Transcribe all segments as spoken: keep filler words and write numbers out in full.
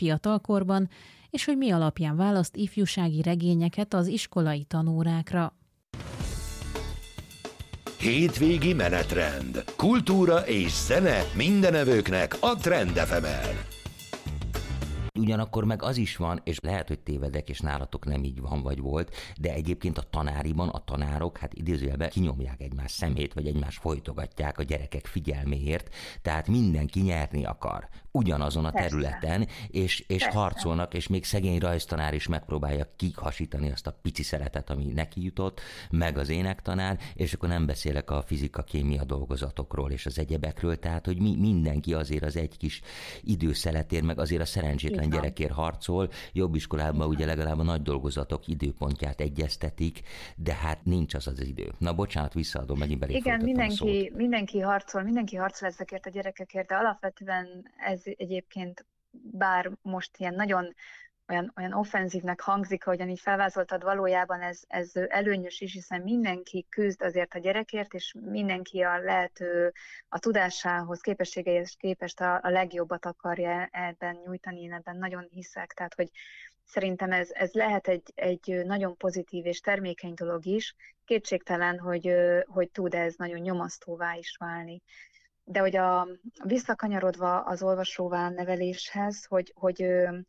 fiatalkorban, és hogy mi alapján választ ifjúsági regényeket az iskolai tanórákra. Hétvégi menetrend. Kultúra és zene mindenevőknek a Trend ef emen. Ugyanakkor meg az is van, és lehet, hogy tévedek, és nálatok nem így van vagy volt, de egyébként a tanáriban a tanárok, hát idézőjelben kinyomják egymás szemét, vagy egymást folytogatják a gyerekek figyelméért, tehát mindenki nyerni akar ugyanazon a területen, és, és harcolnak, és még szegény rajztanár is megpróbálja kihasítani azt a pici szeletet, ami neki jutott, meg az énektanár, és akkor nem beszélek a fizika-kémia dolgozatokról és az egyebekről, tehát, hogy mi, mindenki azért az egy kis időszeletért, meg azért a szerencsétlen gyerekért harcol. Jobb iskolában ugye legalább a nagy dolgozatok időpontját egyeztetik, de hát nincs az az idő. Na bocsánat, visszaadom, megint belé Igen, mindenki, mindenki harcol, mindenki harcol ezekért a gyerekekért, de alapvetően ez egyébként, bár most ilyen nagyon olyan, olyan offenzívnek hangzik, ahogyan így felvázoltad, valójában ez, ez előnyös is, hiszen mindenki küzd azért a gyerekért, és mindenki a lehető a tudásához, képességeihez képest a, a legjobbat akarja ebben nyújtani, én ebben nagyon hiszek, tehát hogy szerintem ez, ez lehet egy, egy nagyon pozitív és termékeny dolog is, kétségtelen, hogy, hogy tud ez nagyon nyomasztóvá is válni. De hogy a, visszakanyarodva az olvasóvá neveléshez, hogy, hogy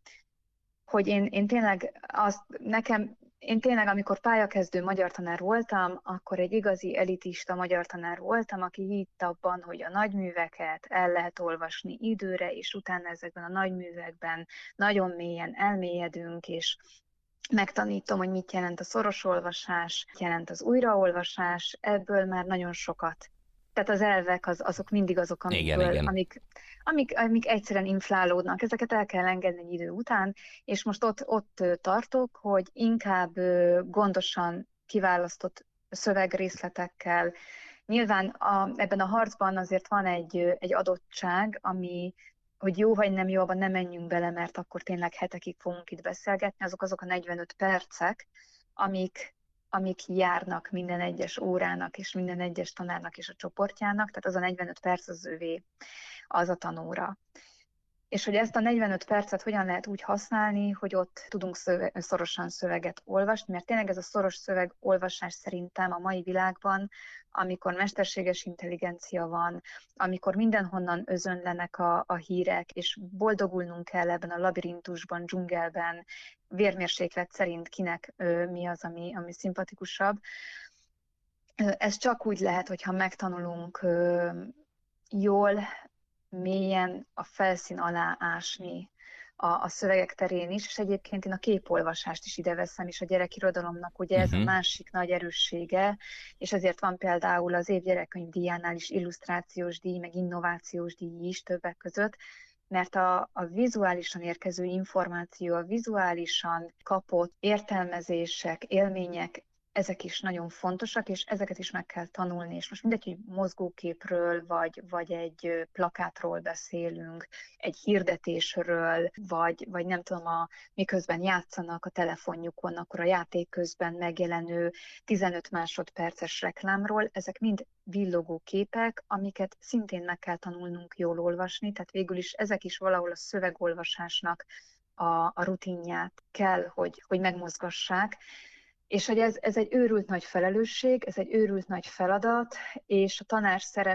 hogy én, én tényleg azt, nekem, én tényleg, amikor pályakezdő magyar tanár voltam, akkor egy igazi elitista magyar tanár voltam, aki hitt abban, hogy a nagyműveket el lehet olvasni időre, és utána ezekben a nagyművekben nagyon mélyen elmélyedünk, és megtanítom, hogy mit jelent a szoros olvasás, mit jelent az újraolvasás, ebből már nagyon sokat. Tehát az elvek az, azok mindig azok, amikből, igen, igen. Amik, amik, amik egyszerűen inflálódnak. Ezeket el kell engedni egy idő után, és most ott, ott tartok, hogy inkább gondosan kiválasztott szövegrészletekkel. Nyilván a, ebben a harcban azért van egy, egy adottság, ami, hogy jó vagy nem jó, abban nem menjünk bele, mert akkor tényleg hetekig fogunk itt beszélgetni. Azok azok a negyvenöt percek, amik amik járnak minden egyes órának, és minden egyes tanárnak és a csoportjának, tehát az a negyvenöt perc az övé, az a tanóra. És hogy ezt a negyvenöt percet hogyan lehet úgy használni, hogy ott tudunk szöve, szorosan szöveget olvasni, mert tényleg ez a szoros szövegolvasás szerintem a mai világban, amikor mesterséges intelligencia van, amikor mindenhonnan özönlenek a, a hírek, és boldogulnunk kell ebben a labirintusban, dzsungelben, vérmérséklet szerint kinek ö, mi az, ami, ami szimpatikusabb. Ez csak úgy lehet, hogyha megtanulunk ö, jól, mélyen a felszín alá ásni a, a szövegek terén is, és egyébként én a képolvasást is ide veszem, és a gyerekirodalomnak ugye ez uh-huh. a másik nagy erőssége, és ezért van például az év gyerekkönyvdíjánál is illusztrációs díj, meg innovációs díj is többek között, mert a, a vizuálisan érkező információ, a vizuálisan kapott értelmezések, élmények, ezek is nagyon fontosak, és ezeket is meg kell tanulni. És most mindegy, hogy mozgóképről, vagy, vagy egy plakátról beszélünk, egy hirdetésről, vagy, vagy nem tudom, a, miközben játszanak a telefonjukon, akkor a játék közben megjelenő tizenöt másodperces reklámról, ezek mind villogó képek, amiket szintén meg kell tanulnunk jól olvasni, tehát végül is ezek is valahol a szövegolvasásnak a, a rutinját kell, hogy, hogy megmozgassák. És hogy ez, ez egy őrült nagy felelősség, ez egy őrült nagy feladat, és a tanár szerep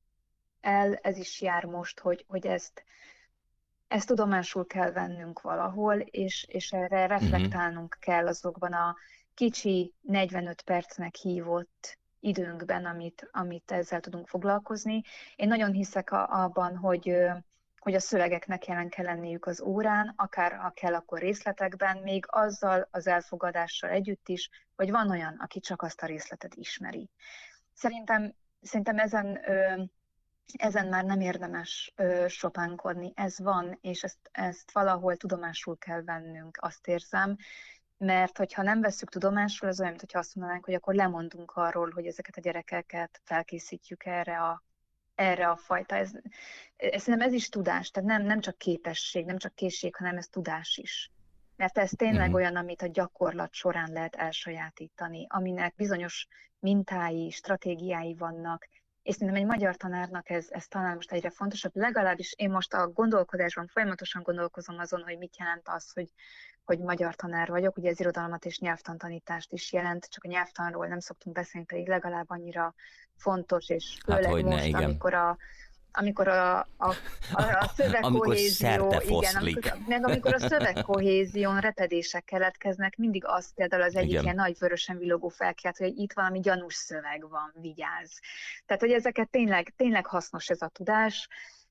el, ez is jár most, hogy, hogy ezt, ezt tudomásul kell vennünk valahol, és, és erre reflektálnunk kell azokban a kicsi negyvenöt percnek hívott időnkben, amit, amit ezzel tudunk foglalkozni. Én nagyon hiszek a, abban, hogy hogy a szövegeknek jelen kell lenniük az órán, akár ha kell, akkor részletekben, még azzal az elfogadással együtt is, hogy van olyan, aki csak azt a részletet ismeri. Szerintem, szerintem ezen, ö, ezen már nem érdemes ö, sopánkodni. Ez van, és ezt, ezt valahol tudomásul kell vennünk, azt érzem, mert hogyha nem vesszük tudomásul, az olyan, mintha azt mondanánk, hogy akkor lemondunk arról, hogy ezeket a gyerekeket felkészítjük erre a erre a fajta, ez, ez, szerintem ez is tudás, tehát nem, nem csak képesség, nem csak készség, hanem ez tudás is. Mert ez tényleg uh-huh. olyan, amit a gyakorlat során lehet elsajátítani, aminek bizonyos mintái, stratégiái vannak, és szerintem egy magyar tanárnak ez, ez talán most egyre fontosabb, legalábbis én most a gondolkodásban folyamatosan gondolkozom azon, hogy mit jelent az, hogy, hogy magyar tanár vagyok, ugye ez irodalmat és nyelvtantanítást is jelent, csak a nyelvtanról nem szoktunk beszélni, pedig legalább annyira fontos, és főleg hát, most, ne, amikor a amikor a, a, a, a szövegkohézió, igen, amikor, meg amikor a szövegkohézión repedések keletkeznek, mindig az például az egyik igen. ilyen nagy vörösen villogó felkiált, hogy itt valami gyanús szöveg van, vigyázz. Tehát, hogy ezeket tényleg, tényleg hasznos ez a tudás,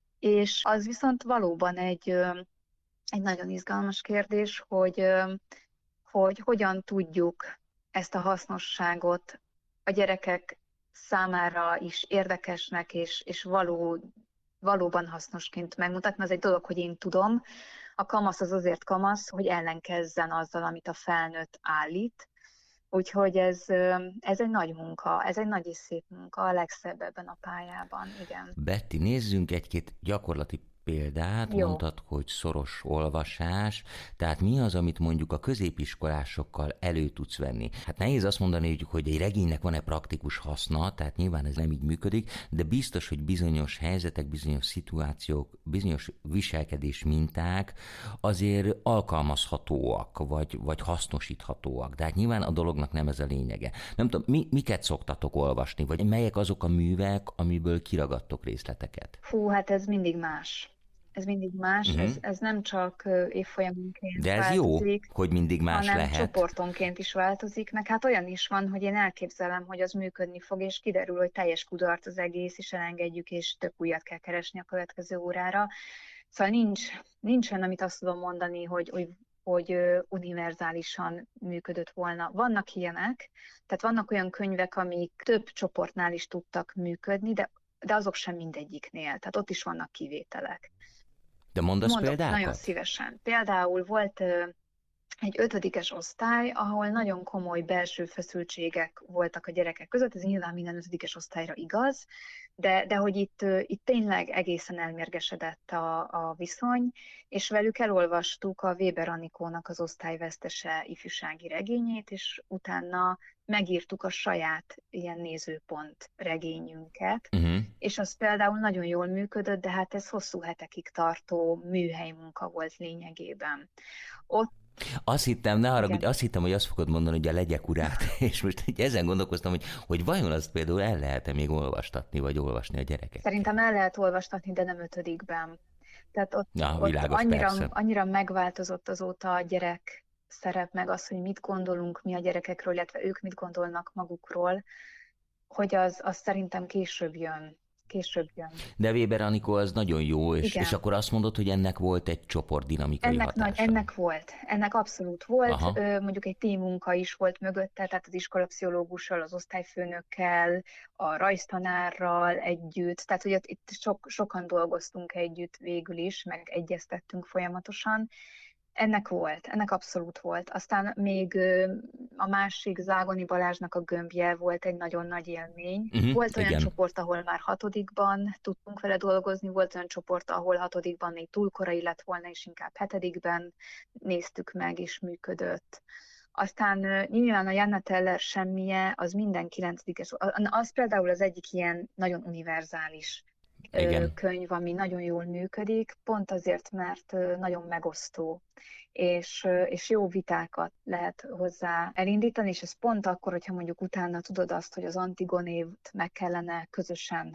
és az viszont valóban egy, egy nagyon izgalmas kérdés, hogy, hogy hogyan tudjuk ezt a hasznosságot a gyerekek számára is érdekesnek és, és való, valóban hasznosként megmutatni. Az egy dolog, hogy én tudom, a kamasz az azért kamasz, hogy ellenkezzen azzal, amit a felnőtt állít. Úgyhogy ez, ez egy nagy munka, ez egy nagy és szép munka, a legszebb ebben a pályában, igen. Betty, nézzünk egy-két gyakorlati példát, Jó. Mondtad, hogy szoros olvasás, tehát mi az, amit mondjuk a középiskolásokkal elő tudsz venni? Hát nehéz azt mondani, hogy egy regénynek van-e praktikus haszna, tehát nyilván ez nem így működik, de biztos, hogy bizonyos helyzetek, bizonyos szituációk, bizonyos viselkedés minták azért alkalmazhatóak, vagy, vagy hasznosíthatóak, de hát nyilván a dolognak nem ez a lényege. Nem tudom, mi, miket szoktatok olvasni, vagy melyek azok a művek, amiből kiragadtok részleteket? Hú, hát ez mindig más. Ez mindig más, uh-huh. ez, ez nem csak évfolyamonként De ez változik, jó, hogy mindig más hanem lehet. csoportonként is változik, meg hát olyan is van, hogy én elképzelem, hogy az működni fog, és kiderül, hogy teljes kudarc az egész, és elengedjük, és tök újat kell keresni a következő órára. Szóval nincs, nincs olyan, amit azt tudom mondani, hogy, hogy, hogy univerzálisan működött volna. Vannak ilyenek, tehát vannak olyan könyvek, amik több csoportnál is tudtak működni, de, de azok sem mindegyiknél, tehát ott is vannak kivételek. De mondasz Mondok, példákat? nagyon szívesen. Például volt ö, egy ötödikes osztály, ahol nagyon komoly belső feszültségek voltak a gyerekek között, ez nyilván minden ötödikes osztályra igaz, de, de hogy itt, ö, itt tényleg egészen elmérgesedett a, a viszony, és velük elolvastuk a Weber Anikónak az Osztályvesztese ifjúsági regényét, és utána megírtuk a saját ilyen nézőpont regényünket, uh-huh. és az például nagyon jól működött, de hát ez hosszú hetekig tartó műhelymunka volt lényegében. Ott Azt hittem, ne haragudj, azt hittem, hogy azt fogod mondani, hogy a Legyek urát, és most így ezen gondolkoztam, hogy, hogy vajon azt például el lehet-e még olvastatni, vagy olvasni a gyerekek? Szerintem el lehet olvastatni, de nem ötödikben. Tehát ott, ja, ott világos, annyira, persze. annyira megváltozott azóta a gyerek szerep, meg az, hogy mit gondolunk mi a gyerekekről, illetve ők mit gondolnak magukról, hogy az, az szerintem később jön. Később jön. De Weber Anikó az nagyon jó, és, és akkor azt mondod, hogy ennek volt egy csoportdinamikai ennek hatása. Nagy, ennek volt, ennek abszolút volt, Aha. mondjuk egy teammunka is volt mögötte, tehát az iskolapszichológussal, az osztályfőnökkel, a rajztanárral együtt, tehát hogy itt sok, sokan dolgoztunk együtt végül is, meg egyeztettünk folyamatosan. Ennek volt, ennek abszolút volt. Aztán még a másik Zágoni Balázsnak a Gömbje volt egy nagyon nagy élmény. Uh-huh, volt olyan igen. csoport, ahol már hatodikban tudtunk vele dolgozni, volt olyan csoport, ahol hatodikban még túl korai lett volna, és inkább hetedikben néztük meg, és működött. Aztán nyilván a Janna Teller Semmije, az minden kilencedikes, az például az egyik ilyen nagyon univerzális Igen. könyv, ami nagyon jól működik, pont azért, mert nagyon megosztó, és, és jó vitákat lehet hozzá elindítani, és ez pont akkor, hogyha mondjuk utána tudod azt, hogy az Antigonét meg kellene közösen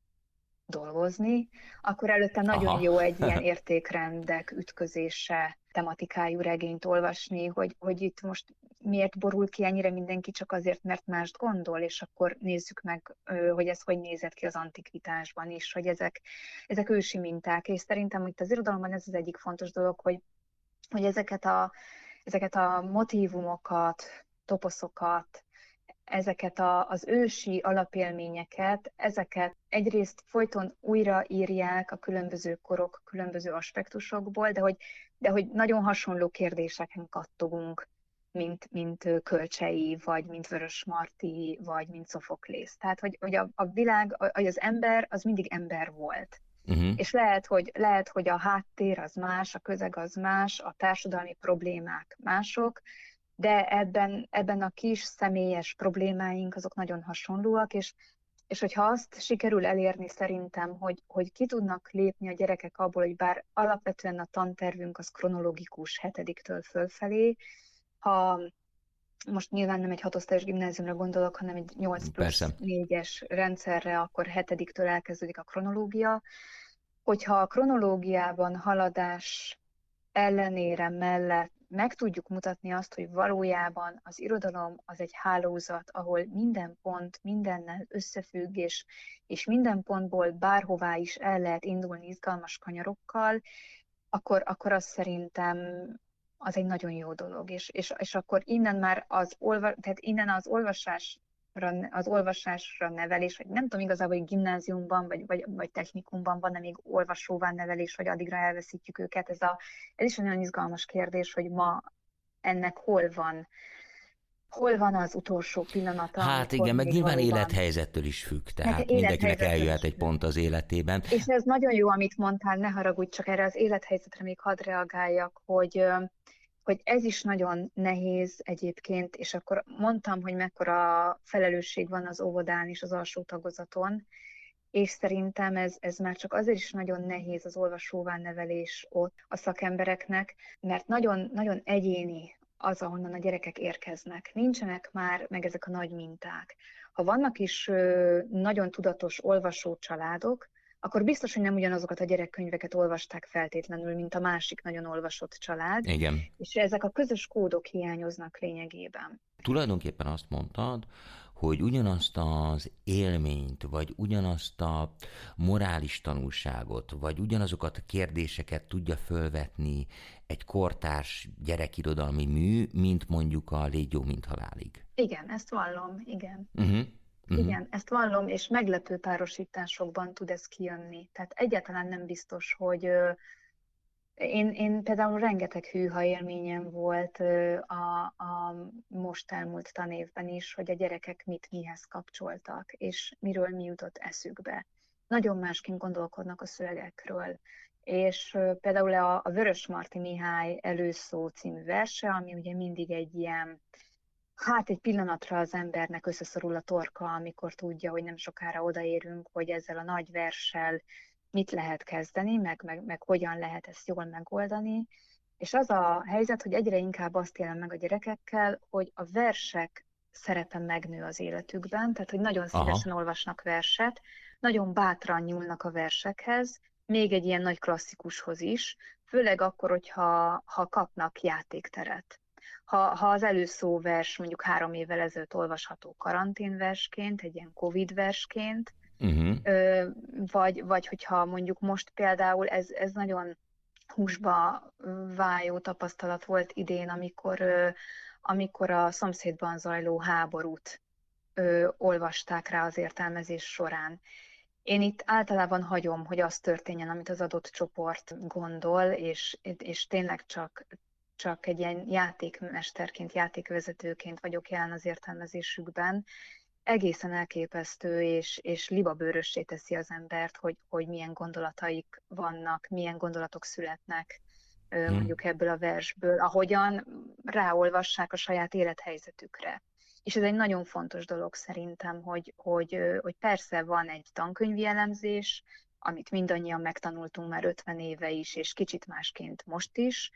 dolgozni, akkor előtte nagyon Aha. jó egy ilyen értékrendek ütközése tematikájú regényt olvasni, hogy, hogy itt most miért borul ki ennyire mindenki csak azért, mert mást gondol, és akkor nézzük meg, hogy ez hogy nézett ki az antikvitásban is, hogy ezek, ezek ősi minták, és szerintem itt az irodalomban ez az egyik fontos dolog, hogy, hogy ezeket, a, ezeket a motívumokat, toposzokat, ezeket a, az ősi alapélményeket, ezeket egyrészt folyton újraírják a különböző korok, különböző aspektusokból, de hogy, de hogy nagyon hasonló kérdéseken kattogunk, mint, mint Kölcsei, vagy mint Vörösmarty, vagy mint Szofoklész. Tehát, hogy, hogy a, a világ, hogy az ember, az mindig ember volt. Uh-huh. És lehet hogy, lehet, hogy a háttér az más, a közeg az más, a társadalmi problémák mások, de ebben, ebben a kis személyes problémáink azok nagyon hasonlóak, és, És hogyha azt sikerül elérni szerintem, hogy, hogy ki tudnak lépni a gyerekek abból, hogy bár alapvetően a tantervünk az kronológikus hetediktől fölfelé, ha most nyilván nem egy hatosztályos gimnáziumra gondolok, hanem egy nyolc plusz négyes rendszerre, akkor hetediktől elkezdődik a kronológia. Hogyha a kronológiában haladás ellenére mellett meg tudjuk mutatni azt, hogy valójában az irodalom az egy hálózat, ahol minden pont mindennel összefügg, és, és minden pontból bárhová is el lehet indulni izgalmas kanyarokkal, akkor, akkor az szerintem az egy nagyon jó dolog. És, és, és akkor innen már az, olva, tehát innen az olvasás az olvasásra nevelés, vagy nem tudom igazából, hogy gimnáziumban, vagy, vagy, vagy technikumban van-e még olvasóvá nevelés, vagy addigra elveszítjük őket. Ez, a, ez is egy nagyon izgalmas kérdés, hogy ma ennek hol van, hol van az utolsó pillanata. Hát igen, meg nyilván valóban élethelyzettől is függ, tehát hát mindenkinek eljöhet egy pont az életében. És ez nagyon jó, amit mondtál, ne haragudj, csak erre az élethelyzetre még hadd reagáljak, hogy hogy ez is nagyon nehéz egyébként, és akkor mondtam, hogy mekkora felelősség van az óvodán és az alsó tagozaton, és szerintem ez, ez már csak azért is nagyon nehéz az olvasóvá nevelés ott a szakembereknek, mert nagyon, nagyon egyéni az, ahonnan a gyerekek érkeznek. Nincsenek már meg ezek a nagy minták. Ha vannak is nagyon tudatos olvasó családok, akkor biztos, hogy nem ugyanazokat a gyerekkönyveket olvasták feltétlenül, mint a másik nagyon olvasott család. Igen. És ezek a közös kódok hiányoznak lényegében. Tulajdonképpen azt mondtad, hogy ugyanazt az élményt, vagy ugyanazt a morális tanulságot, vagy ugyanazokat a kérdéseket tudja fölvetni egy kortárs gyerekirodalmi mű, mint mondjuk a Légy jó, mint halálig. Igen, ezt vallom, igen. Uh-huh. Uh-huh. Igen, ezt vallom, és meglepő párosításokban tud ez kijönni. Tehát egyáltalán nem biztos, hogy ö, én, én például rengeteg hűha élményem volt ö, a, a most elmúlt tanévben is, hogy a gyerekek mit mihez kapcsoltak, és miről mi jutott eszükbe. Nagyon másként gondolkodnak a szövegekről. És ö, például a, a Vörösmarty Mihály Előszó című verse, ami ugye mindig egy ilyen, hát egy pillanatra az embernek összeszorul a torka, amikor tudja, hogy nem sokára odaérünk, hogy ezzel a nagy verssel mit lehet kezdeni, meg, meg, meg hogyan lehet ezt jól megoldani. És az a helyzet, hogy egyre inkább azt élem meg a gyerekekkel, hogy a versek szerepe megnő az életükben, tehát hogy nagyon szívesen Aha. olvasnak verset, nagyon bátran nyúlnak a versekhez, még egy ilyen nagy klasszikushoz is, főleg akkor, hogyha ha kapnak játékteret. Ha, ha az Előszó vers mondjuk három évvel ezelőtt olvasható karanténversként, egy ilyen Covid versként, uh-huh. ö, vagy, vagy hogyha mondjuk most például ez, ez nagyon húsba vájó tapasztalat volt idén, amikor, ö, amikor a szomszédban zajló háborút ö, olvasták rá az értelmezés során. Én itt általában hagyom, hogy az történjen, amit az adott csoport gondol, és, és tényleg csak csak egy ilyen játékmesterként, játékvezetőként vagyok jelen az értelmezésükben. Egészen elképesztő, és, és libabőrössé teszi az embert, hogy, hogy milyen gondolataik vannak, milyen gondolatok születnek hmm. mondjuk ebből a versből, ahogyan ráolvassák a saját élethelyzetükre. És ez egy nagyon fontos dolog szerintem, hogy, hogy, hogy persze van egy tankönyvi elemzés, amit mindannyian megtanultunk már ötven éve is, és kicsit másként most is,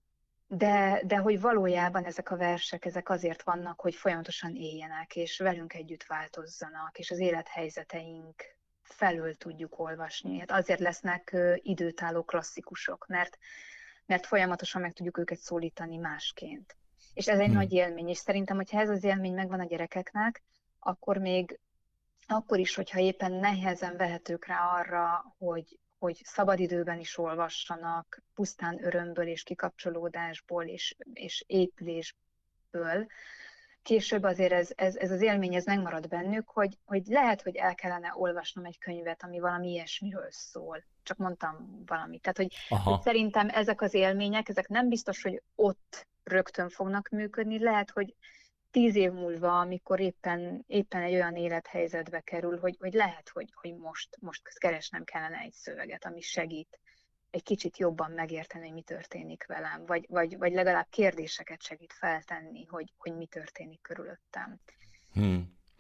De, de hogy valójában ezek a versek, ezek azért vannak, hogy folyamatosan éljenek, és velünk együtt változzanak, és az élethelyzeteink felől tudjuk olvasni. Hát azért lesznek időtálló klasszikusok, mert, mert folyamatosan meg tudjuk őket szólítani másként. És ez egy hmm. nagy élmény, és szerintem, hogyha ez az élmény megvan a gyerekeknek, akkor még akkor is, hogyha éppen nehezen vehetők rá arra, hogy hogy szabadidőben is olvassanak, pusztán örömből és kikapcsolódásból és, és épülésből. Később azért ez, ez, ez az élmény ez megmarad bennük, hogy, hogy lehet, hogy el kellene olvasnom egy könyvet, ami valami ilyesmiről szól. Csak mondtam valamit. Tehát, hogy, hogy szerintem ezek az élmények, ezek nem biztos, hogy ott rögtön fognak működni. Lehet, hogy tíz év múlva, amikor éppen, éppen egy olyan élethelyzetbe kerül, hogy, hogy lehet, hogy, hogy most, most keresnem kellene egy szöveget, ami segít egy kicsit jobban megérteni, hogy mi történik velem, vagy, vagy, vagy legalább kérdéseket segít feltenni, hogy, hogy mi történik körülöttem. Hmm.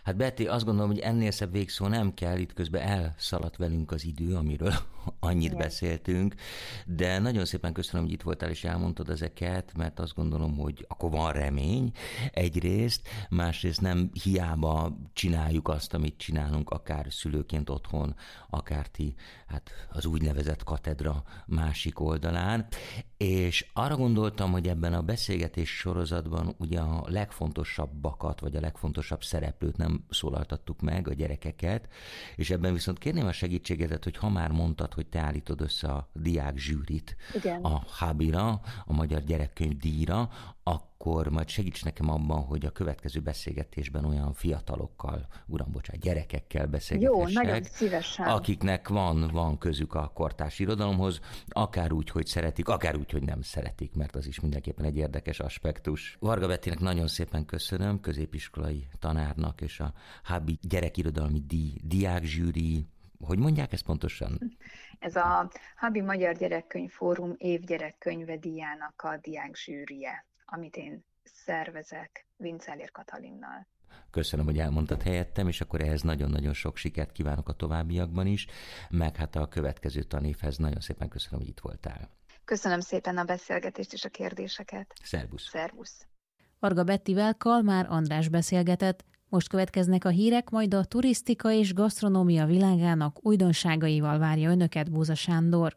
Hát Betty, azt gondolom, hogy ennél szebb végszó nem kell, itt közben elszaladt velünk az idő, amiről annyit Igen. beszéltünk, de nagyon szépen köszönöm, hogy itt voltál és elmondtad ezeket, mert azt gondolom, hogy akkor van remény egyrészt, másrészt nem hiába csináljuk azt, amit csinálunk, akár szülőként otthon, akár ti, hát az úgynevezett katedra másik oldalán, és arra gondoltam, hogy ebben a beszélgetés sorozatban ugye a legfontosabbakat, vagy a legfontosabb szereplőt nem szólaltattuk meg, a gyerekeket, és ebben viszont kérném a segítségedet, hogy ha már mondtad, hogy te állítod össze a diák zsűrit Igen. a Hábira, a Magyar Gyerekkönyv díjra, akkor majd segíts nekem abban, hogy a következő beszélgetésben olyan fiatalokkal, uram, bocsánat, gyerekekkel beszélgethessek. Jó, nagyon szívesen. Akiknek van, van közük a kortárs irodalomhoz, akár úgy, hogy szeretik, akár úgy, hogy nem szeretik, mert az is mindenképpen egy érdekes aspektus. Varga Bettinek nagyon szépen köszönöm, középiskolai tanárnak és a Hábi gyerekirodalmi díj, diákzsűri, hogy mondják ezt pontosan? Ez a Hábi Magyar Gyerekkönyv Fórum évgyerekkönyve díjának a diákzsűrije, amit én szervezek Vincellér Katalinnal. Köszönöm, hogy elmondtad helyettem, és akkor ehhez nagyon-nagyon sok sikert kívánok a továbbiakban is, meg hát a következő tanévhez nagyon szépen köszönöm, hogy itt voltál. Köszönöm szépen a beszélgetést és a kérdéseket. Szervusz. Szervusz. Varga Bettivel Kalmár András beszélgetett. Most következnek a hírek, majd a turisztika és gasztronómia világának újdonságaival várja önöket Bóza Sándor.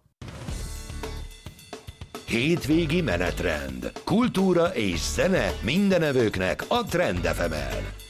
Hétvégi menetrend. Kultúra és zene mindenevőknek a Trend ef emen.